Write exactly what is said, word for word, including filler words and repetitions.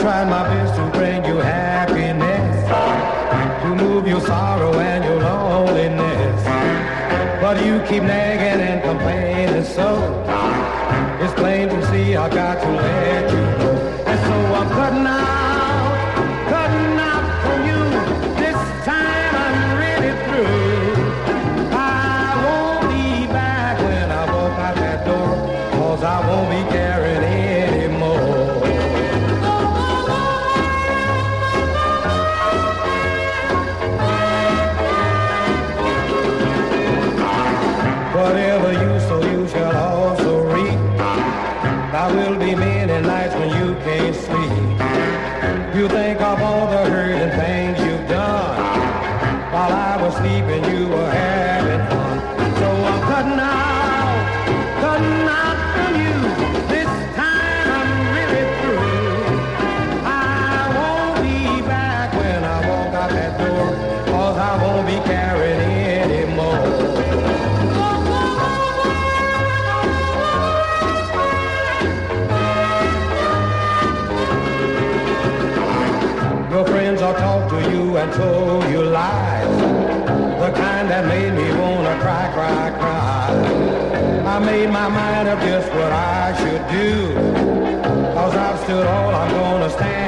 tried my best to bring you happiness, to move your sorrow and your loneliness. But you keep nagging and complaining, so it's plain to see I got to let you go. And so I'm cutting out, cutting out from you. This time I'm really through. I won't be back when I walk out that door, 'cause I won't be caring anymore. Whatever you sow, you shall also reap. There will be many nights when you can't sleep. You think of all the hurt and things you've done. While I was sleeping, you were having fun. So I'm cutting out, cutting out from you. This time I'm really through. I won't be back when I walk out that door, 'cause I won't be carrying anymore. Your friends will talk to you and told you lies, the kind that made me wanna cry, cry, cry. I made my mind up just what I should do, 'cause I've stood all I'm gonna stand.